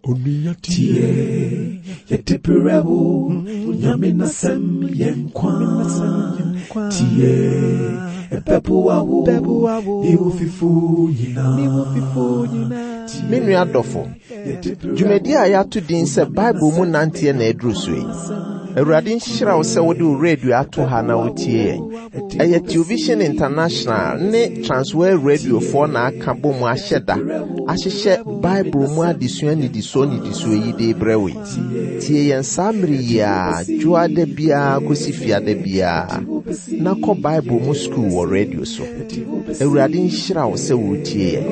Tie yetipirewo nyamina sem yenkwa tie epepuawo iwufifu nyina Menu adofo Jumedi a ya to din se Bible mu nantie na edruso yi Awurade nhyira wo se wo de radio ato ha na wotie eye Television International ne Transworld Radio for na aka bom ahyeda ahyehye Bible mu adesua ni diso yi de brewe tie yen samri ya juade bia kosifia de bia na ko Bible mu school wo radio so Awurade nhyira wo se wo tie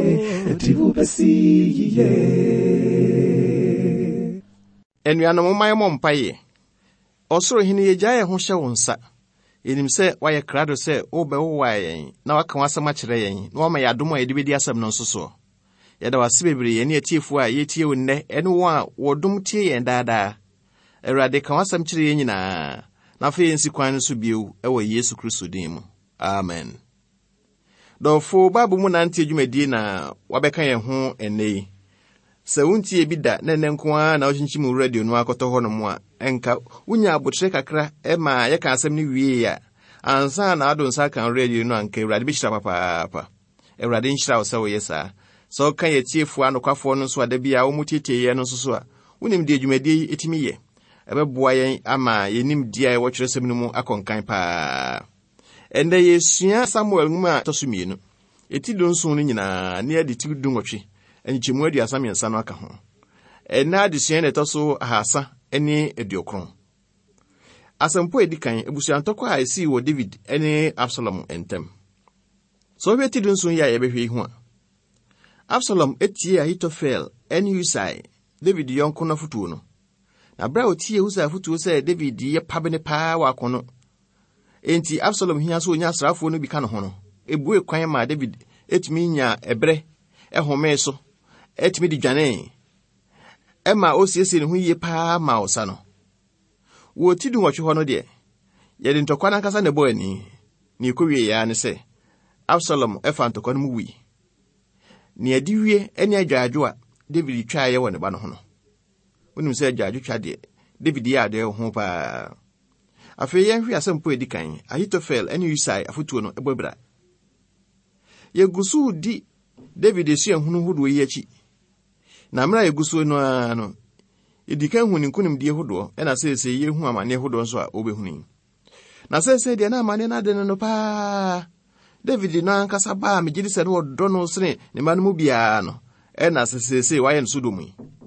Enuanom mayemo mpaye Osoro hini yejaye ho hye wonsa enim se waye krado se obewowa yen na waka wasama kire yen na wama yadom a yedibedi asam no nsoso yeda wase bebre yen atiefu a yetie wonne ene wo a wodom tie yen daada Awurade ka wasam kire yen nyina na fa yen sikwan so bieu ewo Yesu Kristo din mu amen Dofo babu mu nante dwumadi na wabeka yen ho enei se wuntie bi da na nenkoa na ohyinchim radio no akoto ho no mo a enka wunya abotre kakra ema ye ka asem ni wie ya ansa na adonsa kan radio no anka Awurade bi hyira papa Awurade nhyira wo se wo yesa so kan ye tiefu anokwafo no so adabia wo mutietie ye no so a wunim de dwumadi etimi ye ebeboa yen ama yenim dia e wo kyerɛsɛm no mu akonkan pa ende yesua Samuel mu a tosumienu eti donso no nyina ne ade ti dunwotwe enchemu adu asamiensa no aka ho ena adesua ne toso ahasa ene ediokron asampo edikan ebusuantoko a esi wo David ene Absalom entem so we ti donso ya yebehwe hu a Absalom etie Ahitofel ene Usai David yonko na futuo no na bra otie Usai futuo se David ye pabene pa wa kono enti Absalom hia so onya asrafo no bi ka no ho no ebu ekwan ma David etimi nya ebre ehome so etimi di dwane ema osiesi ne ho yie pa ma osa no wo ti du nwotwe ho no de yede ntokwa na nkasa ne bo ani ni kowie ya ne se Absalom efa ntokwa no mu wi ni adiwie eni adwaadwo a David twa ye woni ba no ho no wonim se adwaadwo twa de David ya de ho pa afi ye hwe asempo edikan Ahitofel eni Usai afutuo no ebobra ye gusu di David esu ehunu hodo yi achi na mra eguso no ano edikan hu ninkunim die hodo ena sese ye hu amane hodo nso a obehuni na sese de na amane na de no pa David no ankasa ba me gidi se no do no sene ne manu mu bia no ena sese waye nso do mu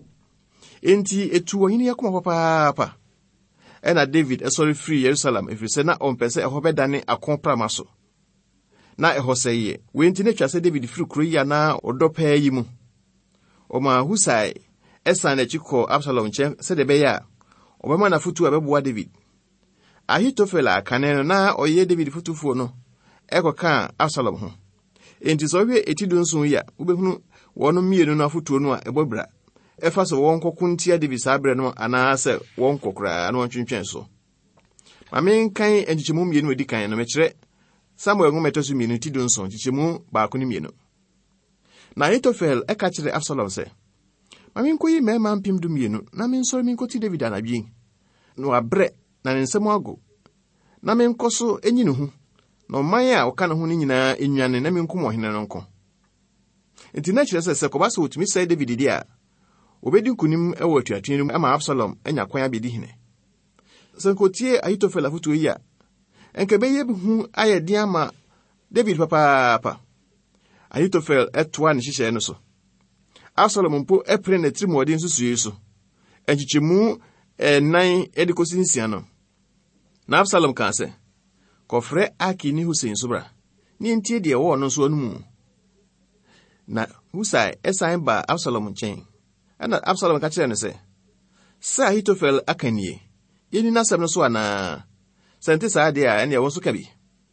enti etu ohini yakoma papa ena David esori free Jerusalem efrise na ompese ehobedane akonprama so na ehoseye wenti ne twase David free kuro ya na odopa yi mu Oma Husai esa na chiko Absalom chen se de beya obema na futu abeboa David Ahitofel akaneno na oye David futufuo no ekoka Absalom ho enti so hwe etidu nso ya ubehunu wono mienu na futuo no a ebobra efa so won kokuntia David sabre no ana se won kokura no ntwentwen so mamen kan enchichemu mienu edikan no mekire Samuel mu metosu mienu tidu nso chichemu ba ko ni mienu na Ahitofel eka kire Absalom se mamin koyi mema mpim du mienu na min sori min koti David anabien no abre na nsemu ago na min koso enyi ne hu no maya oka ne hu ni nyina enwane na min komo hene no nko enti na kire se kobasa otumi sai David dia obedi kunim ewo atuatwen ama Absalom anya kwan abedi hene se kotie Ahitofel afutu yi a enke beye bi hu ayedi ama David papa Ahitofel etwa ne hihye no so Absalom mpo epre na trimodi nsusu yi so enchichemu nan edikosi nsia no na Absalom kan se kofre Aki ni Hussein sobra ni ntie de wo no so anumu na Husai esan ba Absalom nchen ana Absalom ka kire no se sa Ahitofel akanie yeni nasam no so ana sente sa de a ene wo so kabi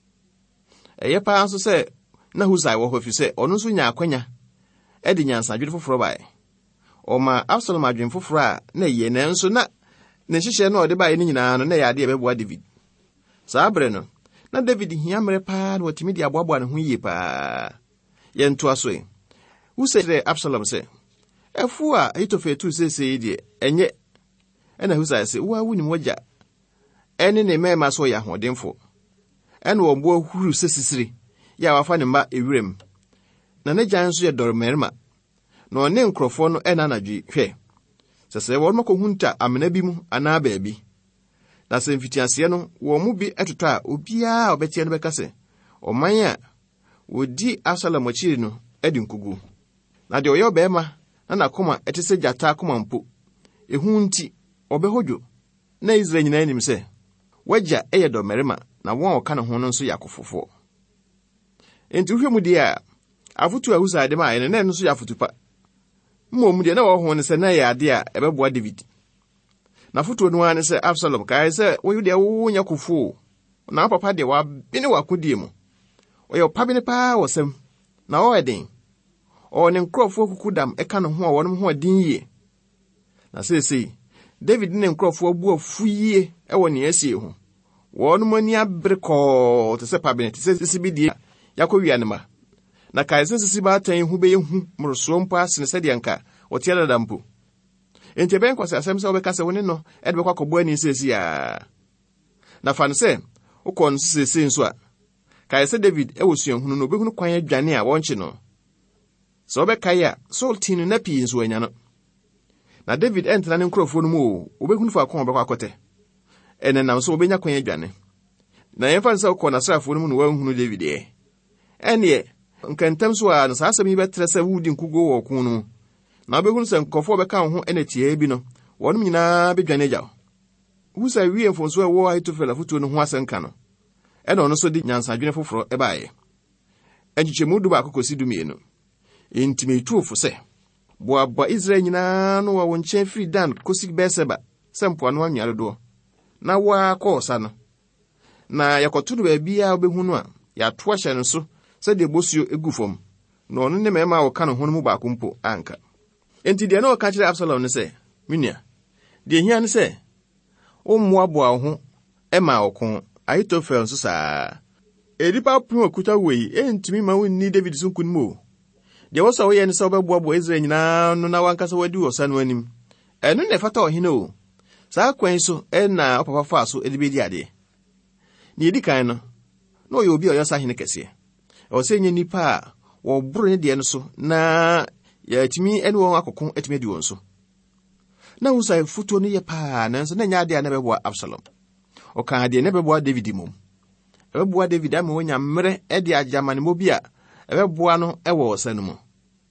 eye pa anso se na Husai wo hofi se ono so nya akwanya edi nyansa adwene foforo bae oma Absalom adwene foforo a na ye na nso na ne hihye no ode bae ni nyina no na ya de beboa David sabre no na David hia mere pa na watimi de aboaboa ne ho yie pa ye nto aso e Husai Absalom se Efu a Ahitofel tu sese die enye ena Husai se wa wuni moja ene ne mema so ya hodemfo ene wo bo huru sesisiri ya wafa ne mba ewirem na ne gyan so ye dormerima na one nkrofo no ena anadwi hwe sese wo no kohunta amena bi mu ana baabi na se mfitiase no wo mu bi etoto a obia obetie no bekase oman a wodi Absalom achiri no edi nkugu na de oyo bema na nakoma etese jata akoma mpo ehu nti obehodwo na Israel nyina anim se wagya eyedo merima na won oka ne ho no nso yakofofo enti hwemu de a afutu Husai de ma ene na nso yafutupa mmom de na wo ho ne se na ya ade a ebeboa David na futu no ane se Absalom kai se wo de wo nyakofo na papa de wa bine wakodie mu oyo pabine pa wosem na wo eden o ne nkrofo kukudam eka no ho a wonom ho adin yie na sesei David ne nkrofo abu afuyie ewo ne asie ho wonom ani abreko te se pabine te se sibidie yakowia ne ma na kai se siba atan hu be hu mroso mpo asene se de nka wotia dada mpo enti ben kwase asem se obeka se woni no ede be kwakobo ani sesi ya na fan se ukon sesi nso a kai se David ewosuan hunu no behunu kwan adwane a wonche no so obeka ya soltinu na pi nso anya no na David entena ne nkrofo no mu obehunu fa kon obekwa akote ene nam so obenya kwan adwane na yemfa se ukon asrafo no mu no wanhunu David ene nkantam so a no saasem yi betre se wudi nkugo wo kun no na obehunu se nkofo obeka ho enetie bi no wonum nyina bedwane agya Husai wie mfonso wo Ahitofel afutuo no ho asenka no ene ono so di nyansadwene foforo ebaaye enchichemu du ba kokosi du mienu intimetu fo se boaba Israel nyina no wo nche firi Dan kosi Beseba sempo no anware do na wa kosa no na yakotudu ba bia obehunu a ya to ahye no so se de bosuo egufom no ono ne mema wo ka no ho no mu ba kompo anka enti de na o ka kire Absalom ne se minia de hia ne se o moaboa ho ema okon Ahitofel nso saa edipa pun okuta wei entimi ma wonni David sunkun mo de wo so wo ye ne se obeboabo Israel nyina no na wankasa wadi wo sa no anim eno ne fata ohine o saa kwan so na opapa fa so edibedi ade ni edikan no na oyo obi oyo sa hene kese o se nye nipa a wo buru ne de no so na ya timi ene won akokon etimi di won so na Husai futuo no ye pa na nso na nya ade a na beboa Absalom o kan ade ne beboa David mom ebeboa David ama wonya mmere ede ajamane mo bi a ebeboa no ewo osanu mo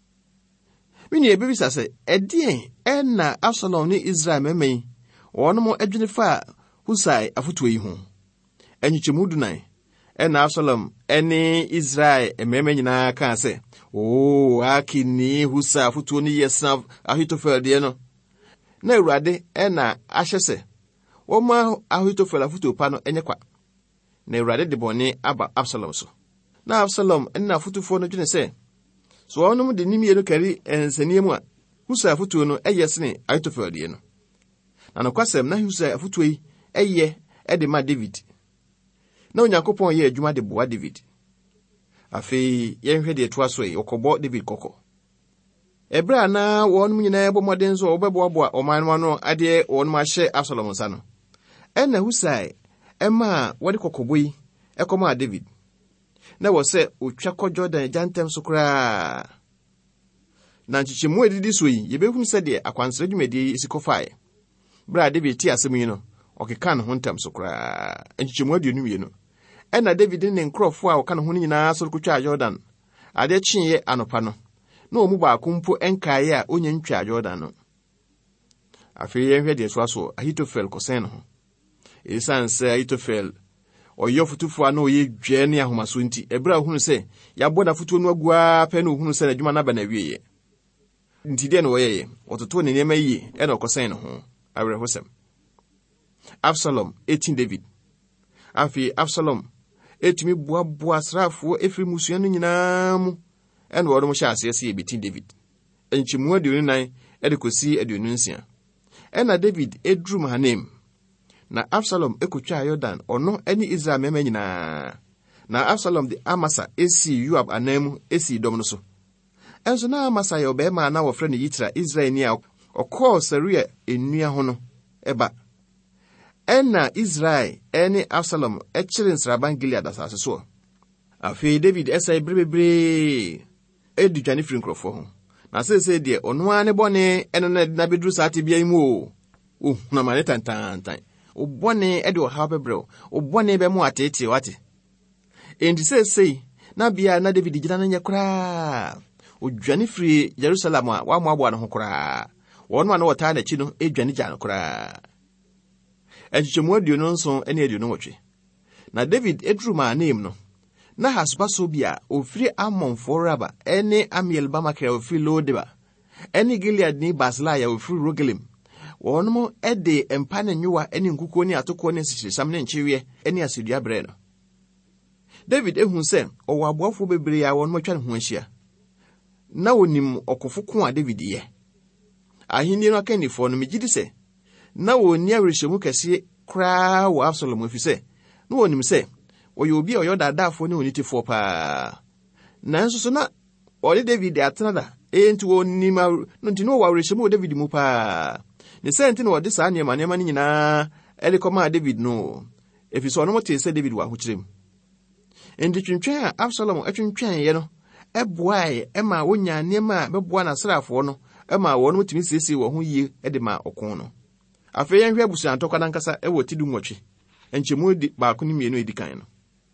mini ebibisa se ede na Absalom ne Israel memei wono mo adwene fa Husai afutuo yi ho enyichemu dunan na Absalom ene Israel ememe nyina kan se akini Husai afutuo ni yesa Ahitofel de no na Awurade na ahyese wo ma Ahitofel afutuo pa no enye kwa na Awurade de bone aba Absalom so na Absalom na afutufo no dwene se so wonom de nimie no kari ensaniemu a Husai afutuo no eyesene Ahitofel de no na no kwasem na Husai afutuo yi de ma David na Onyankopɔn ye adwuma de boa David afei yenhwe de to aso yi okobo David kokko ebra na wonum nyina ebo moden so obeboaboa oman no ade wonum ahye Absalom nsa no na Husai ema wode kokobo yi ekoma David na wo se otwa ko Jordan jantem so kra na nchichemu edidi so yi yebehunu se de akwansere dwumadi isikofai bra David ti asem yi no okeka no hontam so kra nchichemu aduonu wie no na David ne nkrofo a oka no ho nyina so kotwa Jordan ade chiye anopa no na omu ba kumpo enkae a onye ntwa Jordan no afei yenhwe de so aso Ahitofel kosen no esanse Ahitofel oyo futufu na oye dwe ne ahomaso nti ebra hunu se ya boda futuo no agua pe no hunu se na dwuma na ba na wieye nti de no oyeye ototo ne nema yi na okosen no ho awre hosem Absalom 18 David afi Absalom etimi boaboa asrafo efiri musua no nyinaa mu ene wodo mo hya asese e betin David enchimu aduonu nan ede kosi aduonu nsia ena David edru Mahanaim na Absalom ekotwa Jordan ono eni Israel mema nyinaa na Absalom de Amasa esi Yoab anamu esi dom no so enso na Amasa ye obema na wofre ne Yitra Israel ni a okọ Saria enua ho no eba enna Israel ene Absalom ekire nsraban Gilead asase so. Afi David esai brebebre edutwane firi nkrofo ho na sese de ono ane bone eno na bedru saate bia imu o na mane tantan o bone e de o ha bebre o bone be mu atete wate enti sese na bia na David gina na nyekura o dwane firi Jerusalem a wa mo abo no ho kura wono ane wota na chi no edwane gya no kura echichemu aduonu nso ene aduonu nwotwe na David edru ma name no na hasba so bia ofiri Amonfo Raba ene Amiel Bamakra ofiri Lodeba ene Gilead ni Baslaya ofiri Rogelim wono ede empane nyuwa ene nkuko ni atoko ne sichirisam ne nchiwe ene asedua bre no. David ehun se owo aboafo bebre ya wono twa ne ho ahia na wonim okofo ko a David ye ahini no akanifo no megidi se na woni awereshemu kese kra wo Absalom ofise no wonim se oyo obi oyo dadafo ne onitifo pa na nso so na ole David atenada enti woni ma no ntino wa awereshemu David mu pa ne senti no wode saa niema ni nyina elikoma David no efiso no mote se David wa hokyerem enti twintwen a Absalom atwintwen ye no eboae ema wonya niema beboa na srafo no ema wono mutimi siesie wo ho yie de ma okon no. Afei yanhwe abusu antokwa nankasa ewo tidu nwotwe enchemu di baako ni mienu edikan no.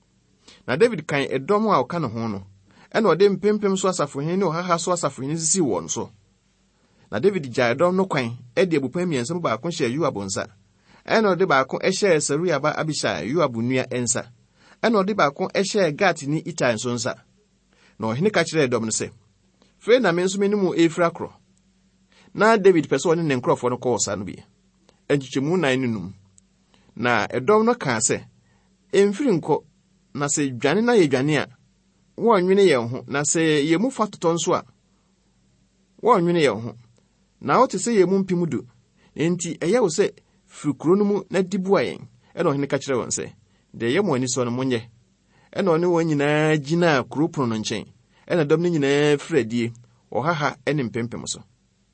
Na David kan edom a oka no ho no ena ode mpempem so asafohene ne ohaha so asafohene sisi wo no so. Na David gya edom no kwan ede abupan miensem baako hye Yoab nsa ena ode baako ehye Saruya ba Abishai Yoab nua ensa ena ode baako ehye Gat ni Itai nso nsa. Na ohene ka kire edom no se fe na menso menimu efra kro na David pese one ne nkrofo no ko sa no bi enchichemu nan nunum na edom no ka se emfiri nko na se dwane na ye dwane a wo nwene ye ho na se ye mu fatoto nso a wo nwene ye ho na wo te se ye mu mpimudu enti eye wo se fikuro no mu na dibu ayen e no hene ka kire won se de ye mo ani so no monye e no ne won nyina gina kuropon no nchen e na dom ne nyina fradie ohaha ene mpempem so.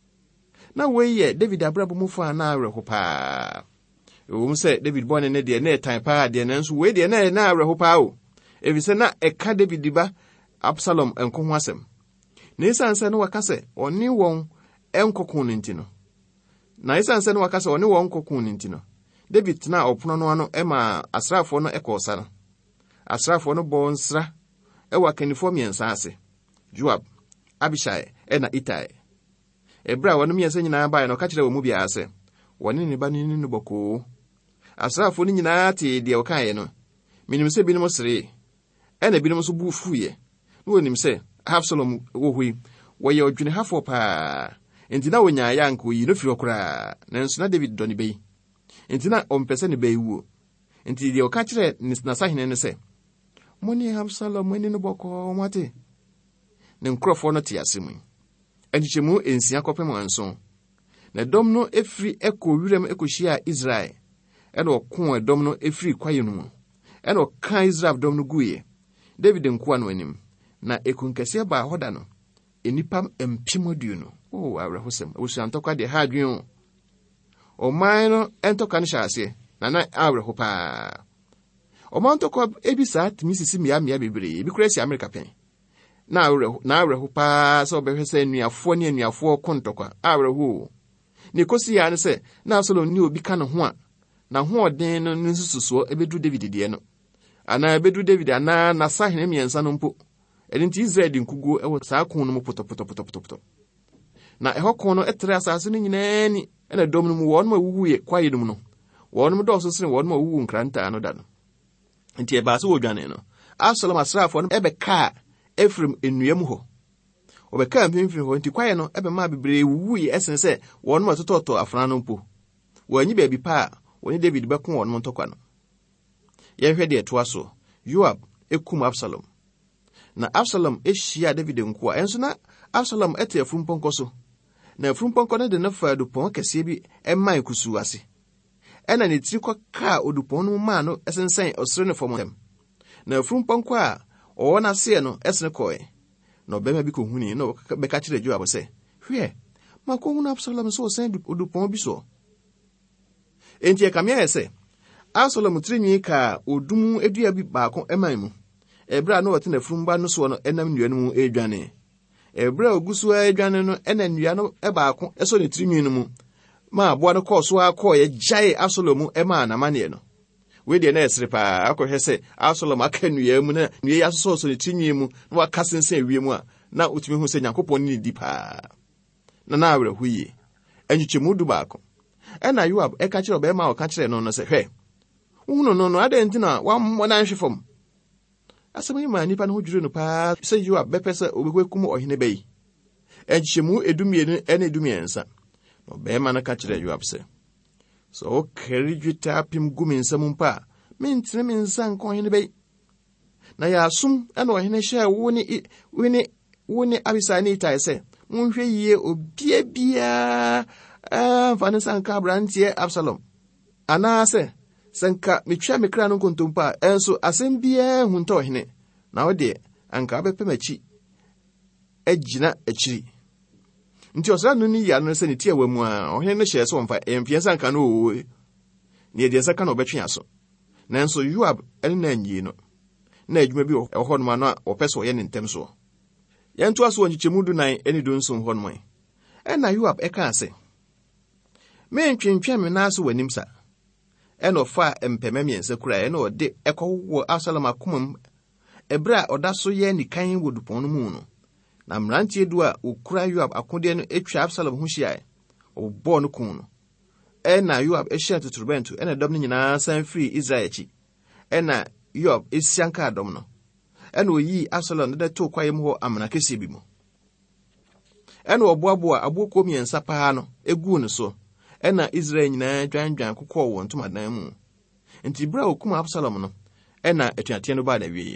Na weye David abrabo mu fa na aweho pa o se David bone ne de na etan pa de na nso we de na aweho pa o evise na eka David ba Absalom enko ho asem na isanse no wakase oni won enkokon ntino na isanse no wakase oni won kokon ntino David na opono no ano ema asrafo no ekosa no asrafo no bo nsra ewa kanifo miensa ase Joab Abishai ena Itai ebra wonu miensa nyina ba no ka kire wo mu bia ase woni ne ba ni no boko asrafo ni nyina te de o kan ye no minim se binom sere ena binom so bu fuye no wonim se Absalom wo hui wo ye odwene hafo pa enti na wonya ya nko yi no firi okura nanso na David doni bei enti na ompese ne bei wuo enti de o ka kire na sahene ne se moni Absalom ni no boko mate ne nkrofo no te asemu enchichemu ensia kopem anso na dom no efri eko wirem ekohia Israel ena okon dom no efri kwaye no ena okan Israel dom no guye David nkoa no anim na ekunkase ba hoda no enipam empimodu no o awrehosem osuantokwa de ha adwen o man no entoka no hyase na awreho pa o man tokwa ebisa timisisi mia bebre ebi kura si America pen na awreho pa so behwese nuafo ne nuafo kontokwa awreho ne kosi ya ne se na Absalom ni obi ka no ho a na ho odin no nsususo ebedu David de no ana ebedu David ana na sahene miensa no mpo enti Israel nkugo ewo saa kon no poto na eho kon no etre asase no nyina ni ena dom no mu won ma wuwuye kwaye no mu no won mo do so sene won ma wuwu nkranta no da no enti e ba so wodwane no Absalom asrafo no ebeka Efrem enuam ho obeka mpimfiri ho enti kwaye no ebe ma bebre wuwuye esen se won ma tototo afra no mpo wanyi ba bi pa woni David bekon won mo ntokwa no ye hwede eto aso Joab ekum Absalom na Absalom ehia David nkoa enso na Absalom ete afumponko so na afumponko ne de na fa dupon kese bi emman kusu ase ena ne tiri kwa ka odupon no ma no esensen osere ne fomem na afumponko a o na se no esene koe na obema bi ko huni na beka kire Joab se hwe mako hunu Absalom so sen odupon bi so enti ekamia se Absalom tirinwi ka odum edua bi baako eman mu ebra na wote na furumba no so no enam nnua no mu edwane ebra ogusu edwane no ena nnua no baako eso ne tirinwi no mu ma aboa no kɔ so akɔ ye gyae Absalom ema na mane no we de na esre pa akɔhwɛ sɛ Absalom aka nnua mu na nnua ya so ne tirinwi mu na waka sensen wie mu a na otumi hu sɛ Nyankopɔn ni di pa na awre huye enyichemu du baako ena Yoab eka kyerɛ obema o ka kyerɛ no no sɛ hwɛ unu no ade ntina wa mmona nhwefom asɛm yi ma nipa no hodwure no pa sɛ Yoab bɛpɛ sɛ obekwekum ɔhene bɛyi enyichemu edumienu ene edumiensa no obema no ka kyerɛ Yoab sɛ so o kari dweta pim gumi nsɛm mpa mentene me nsa nka ɔhene bɛyi na ya asum ena ɔhene hyɛ wo ne Abisai ne Itai sɛ monhwɛ yie obiabia mfa ne nsa nka abranteɛ Absalom anaasɛ senka metwa mekra no kontompa enso asɛm bia hunta ɔhene na wode anka bɛpɛ machi agina akyiri nti ɔsra no ni ya no sɛ ne tie wa mu a ɔhene no hyɛ sɛ ɔmfa emfiansa nka no o ne de sɛ ka no bɛtwe aso nanso Yoab ɛne na anyi no na adwuma bi ɛhɔ no ma no a ɔpɛ sɛ ɔyɛ ne ntɛm so yɛnto aso nkyɛmu du nan ɛne du nso hɔ no man ɛna Yoab ɛka ase mentwentwɛn me na so w'anim sa ɛna ɔfa mpɛmɛ miɛnsa kura ɛna ɔde ɛkɔwɔ Absalom akomam ɛbra ɔda so yɛ nikan wɔ dupɔn no mu no na mmeranteɛ du a okura Yoab akode no atwa Absalom ho hyia ɔbɔ no kun no ɛna Yoab ɛhyɛ totorobɛnto ɛna dɔm no nyinaa san firi Israel akyi ɛna Yoab esianka dɔm no ɛna oyi Absalom de to kwae mu hɔ amana kɛse bi mu ɛna ɔboaboa aboko miɛnsa paa no egu no so ɛna Israel nyinaa dwanadwan kokɔ wɔ ntomadan mu nti bra okum Absalom no ɛna atuateɛ no ba na wieye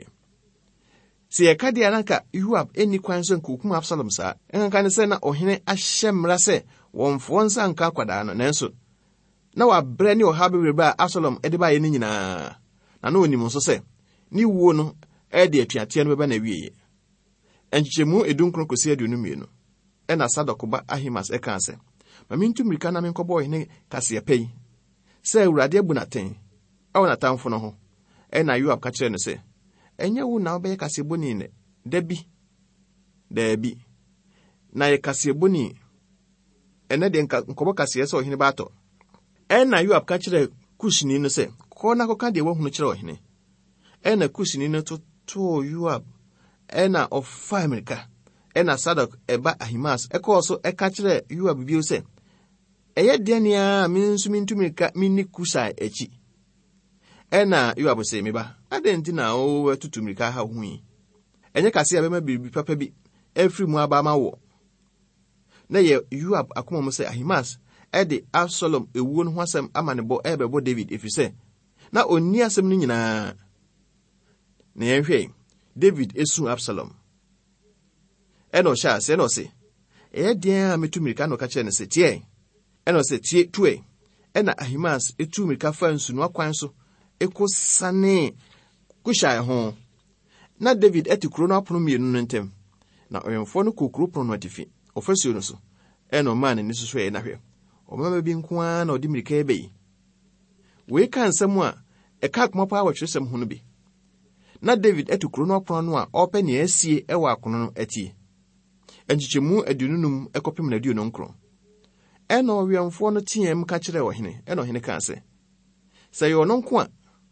sɛ yɛka de anaka Yoab eni kwan so nkokum Absalom saa ɛnka ne sɛ na ɔhene ahyɛ mmara sɛ wɔmfoɔ nsa nka kwadaa no nanso na wabrɛ ne ɔha bebrebe a Absalom ɛde ba yɛ ne nyinaa na no onim nso sɛ ne wuo no ɛde atuateɛ no bɛba na wieye enkyemu edunkron kosi aduonu mienu ɛna Sadok ba Ahimas ɛka sɛ ma mintu mirika na menkɔbɔ ɔhene kaseɛ pɛyi sɛ Awurade abu naten ɛwɔ natamfo no ho ɛna Yoab ka kyerɛ no sɛ ɛnyɛ wo na wobɛyɛ kaseɛbɔni ne daabi na yɛ kaseɛbɔni ɛnɛ de nkɔbɔ kaseɛ sɛ ɔhene baatɔ ɛna Yoab ka kyerɛ Kushni no sɛ kɔ na kɔka deɛ wahunu kyerɛ ɔhene ɛna Kushni no totoo Yoab ɛna ɔfa Amerika ɛna Sadok ɛba Ahimas ɛkɔɔ so ɛka kyerɛ Yoab bio sɛ ɛyɛ deɛ nea me nso mintumika minni Kusai akyi ɛna Yoab sɛ meba adɛn nti na wo atutu mirika ha ho yi ɛnyɛ kase a bɛma biribi papa bi afiri mu aba ma wɔ na yɛ Yoab akoma mu sɛ Ahimas ɛde Absalom ewuo no ho asɛm ama ne bɔ ɛbɛbɔ David ɛfiri sɛ na onni asɛm no nyinaa na yɛnhwɛ David esu Absalom ɛna ɔhyɛ ase ɛna ɔse ɛyɛ deɛ a metu mirika no ka kyerɛ ne sɛ tie ɛna ɔse tie tue ɛna Ahimas etu mirika fa nsunu akwan so ekosane Kushai ho na David ɛte kuro no apono mienu no ntem na ɔyɛmfo no kokuro pono no atifi ɔfasuo no so ɛna ɔmaa ne nisusu ɛyɛ nahwɛ ɔmama bi nko ara na ɔde mirika ɛbɛyi wei ka nsɛm a ɛka akoma paa wɔ kyerɛsɛm ho no bi na David ɛte kuro no apono no a ɔpɛ nea asie ɛwɔ akono no atie enchichemu adununum ɛkɔpem na aduonu nkron ɛna ɔwɛmfo no teɛm ka kyerɛ ɔhene ɛna ɔhene ka sɛ sɛ yɛ ɔno nko a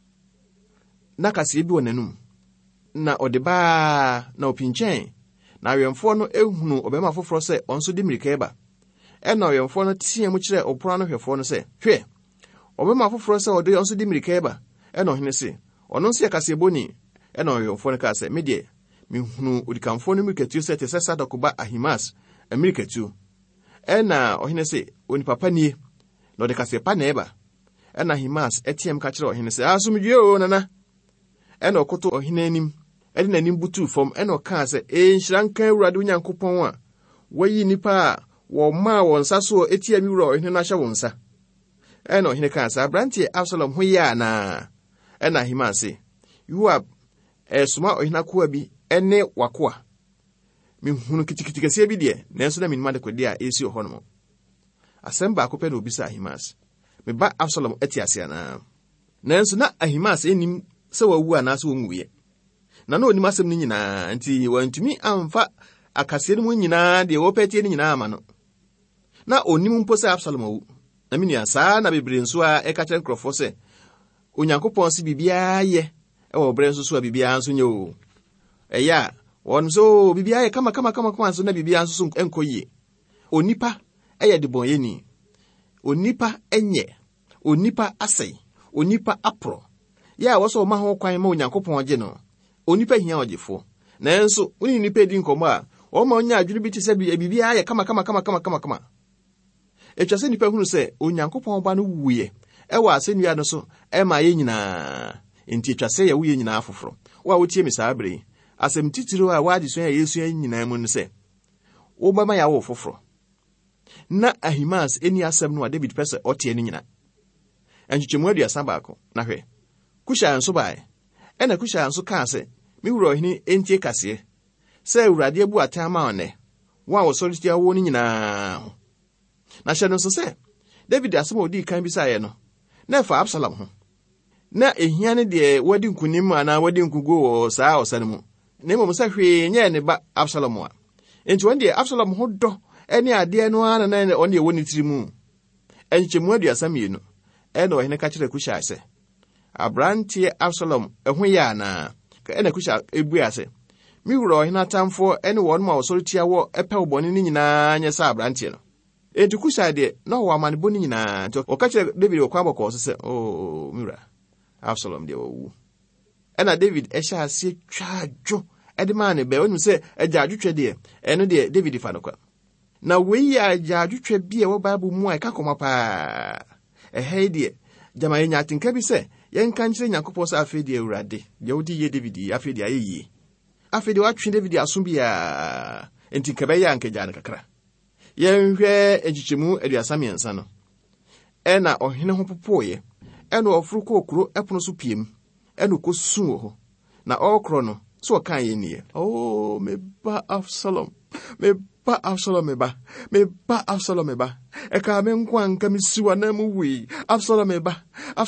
na kaseɛ bi wɔ n'anum na ɔde baa na ɔpinkyɛn na awɛmfo no ehunu ɔbɛma foforɔ sɛ ɔnso de mirika ɛba ɛna ɔwɛmfo no teɛm kyerɛ ɔpora no hwɛfo no sɛ hwɛ ɔbɛma foforɔ sɛ ɔde ɔnso de mirika ɛba ɛna ɔhene sɛ ɔno nso yɛ kaseɛbɔni ɛna ɔwɛmfo no ka sɛ me deɛ mehunu odikamfo no mirikatuo sɛ te sɛ Sadok ba Ahimas mirikatuo ɛna ɔhene sɛ onipa pa nie na ɔde kaseɛ pa na ɛba ɛna Ahimas ɛteɛm ka kyerɛ ɔhene sɛ asomdwie o nana ɛna ɔkoto ɔhene anim ɛde n'anim butu fam ɛna ɔkaa sɛ nhyira nka Awurade Onyankopɔn a wayi nipa a wɔmaa wɔn nsa so etia mi wura ɔhene no ahyɛ wɔn nsa ɛna ɔhene kaa sɛ aberanteɛ Absalom ho yɛ anaa ɛna Ahimas sɛ Yoab ɛsoma ɔhene akoa bi ɛne wakoa me hunu kitikitikasia bi de nanso na minima de kwade a esi ho no asem ba akopɛ na obisa Ahimaas me ba Absalom atiase ana nanso na Ahimaas enim sɛ wawu anaasɛ wonwuye na onim asɛm no nyinaa nti wantumi amfa akasie no mu nyinaa de wɔpɛtie no nyinaa ama no na onim mpo sɛ Absalom awu na menua saa na bebre nso a ɛka kyerɛ nkrɔfo sɛ Onyankopɔn se bibia yɛ ɛwɔ brɛ nso so a bibia nso nyɛ o ɛya wɔn so bibia yɛ kama nso na bibia nso so ɛnkɔyie onipa ɛyɛ de bɔnyɛni onipa ɛnyɛ onipa asɛe onipa apro ya wɔso ma ho kwan ma Onyankopɔn gye no onipa hia ogyefo nanso woni nipa di nkɔmɔ a wɔma onya adwene bi te sɛ bibia yɛ kama etwa sɛ nipa hunu sɛ Onyankopɔn ba no wuye ɛwɔ asɛnnua no so ɛma yɛ nyinaa enti etwa sɛ yɛ wuye nyinaa foforo wa wotie me saa bere asɛm titiro a wade so ya Yesu nyinaa mu no sɛ wo ba ma ya wo foforo na Ahimaas eni asɛm no a David pɛsɛ ɔtie no nyina ɛnkyɛmu aduasa baako na hwɛ Kushai nso bae ɛna Kushai nso kaa sɛ me wura ɔhene entie kaseɛ sɛ Awurade abu atama ɔnɛ wo a wɔsɔre tia wo no nyinaa ho na hyɛ no nso sɛ David asɛm a odi kan bi saeɛ no na ɛfa Absalom ho na ehia ne de wadi nkunim ana wadi nkugo wɔ saa ɔsane mu na mmom sɛ hwee nyɛ ne ba Absalom a enti wɔn de Absalom ho dɔ ɛne adeɛ no ana na ɔne ɛwɔ ne tiri mu ɛnkyɛmu aduasa mmienu ɛna ɔhene ka kyerɛ Kushai sɛ abrante Absalom ɛho yɛ ana ɛna Kushai ebua sɛ me wura ɔhene atamfo ɛne wɔn ma wɔsɔre tia wɔ ɛpɛ wobɔne ne nyinaa nyɛ sɛ abrante no enti Kushai de na wɔ amanebɔ ne nyinaa nti ɔka kyerɛ David wɔ kwa bɔkɔɔ sɛ me wura Absalom de wɔwu ɛna David ɛhyɛ ase twadwo ɛde maa ne bɛ onim sɛ agyaadwotwɛ deɛ ɛno deɛ David fa no kwa na wei yɛ agyaadwotwɛ bi a wɔ Bible mu a ɛka kɔma paa ɛhɛ deɛ gyama yɛnya atenka bi sɛ yɛnka nkyerɛ Nyankopɔn sɛ afei deɛ Awurade deɛ wodi yɛ David afei deɛ ayɛ yie afei deɛ watwe David aso bia enti nkɛbɛyɛ ankagyaa no kakra yɛnhwɛ agyikyɛmu aduasa mmiɛnsa no ɛna ɔhene ho popoeɛ ɛna ɔforo kɔ kuro ɛpono so piem ɛna ɔkɔsu wɔ hɔ na ɔkorɔ no so ɔka yɛ nie me ba Absalom me ba Absalom me ba Absalom me ba ɛka me nko anka me siwa na mu wi Absalom me ba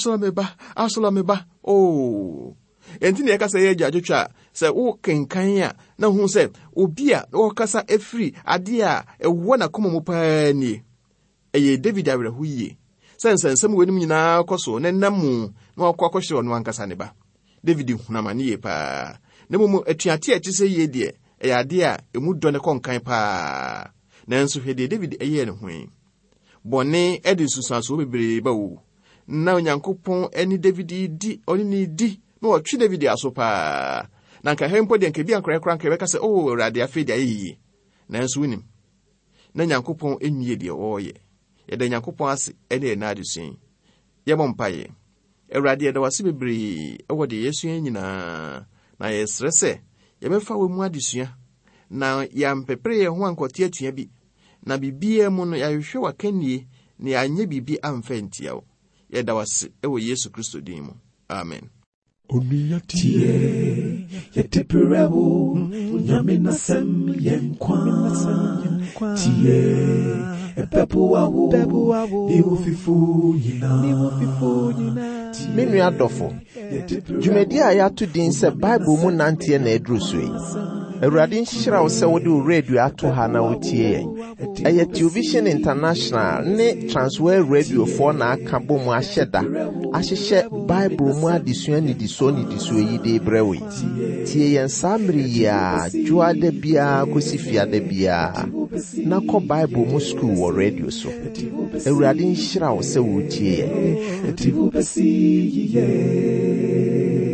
enti ne ɛka sɛ yɛ gyadwotwa sɛ wo kenkan a na hu sɛ obi a ɔkasa efiri ade a ɛwɔ na kɔmɔ mu paa nie ɛyɛ David awerɛho yie sɛ nsɛnsɛm w'anim nyinaa kɔ so na namu na ɔkɔ akɔhyerɛ ɔno ankasa ne ba David hunamane yie paa na mmom atuate a ɛte sɛ yie deɛ ɛyɛ ade a emu dɔ ne kɔnkan paa nanso hwɛ deɛ David ɛyɛ ne ho bɔne ɛde nsusuanso bebree ba wo na Onyankopɔn ɛne David di ɔne ne di na ɔtwe David aso paa na nka hempo deɛ nka bi ankorakora nka bɛka sɛ Awurade afei deɛ ayɛ yie nanso wonim na Nyankopɔn ɛnwie deɛ ɔyɛ yɛda Nyankopɔn ase ɛne ɛna adesua yɛbɔ mpaeɛ Awurade yɛda wase bebree ɛwɔ deɛ yɛsua nyinaa na yɛsrɛ sɛ yɛbɛfa wɔ mu adesua na yɛampɛpere yɛn ho ankɔte atua bi na bibia mu no yɛahwehwɛ wakanie na yɛanyɛ bibi amfa ntia wo yɛda wase ɛwɔ Yesu Kristo din mu amen. Onia tie yetepirebo nyamina sem yenkwa tie epepo wawo ni ufifu nyina Menu adofo dwumadi a yɛato din sɛ Bible mu nanteɛ na aduru so yi Awurade nhyira wo sɛ wode wo radio ato ha na wotie yɛn ɛyɛ Television International ne Transworld Radio for na aka bɔ mu ahyɛ da ahyehyɛ Bible mu adesua nidiso yi de brɛ wo tie yɛn saa mmere yi a dwoada biara kɔsi fiada biara na kɔ Bible mu school wɔ radio so Awurade nhyira wo sɛ wotie yɛn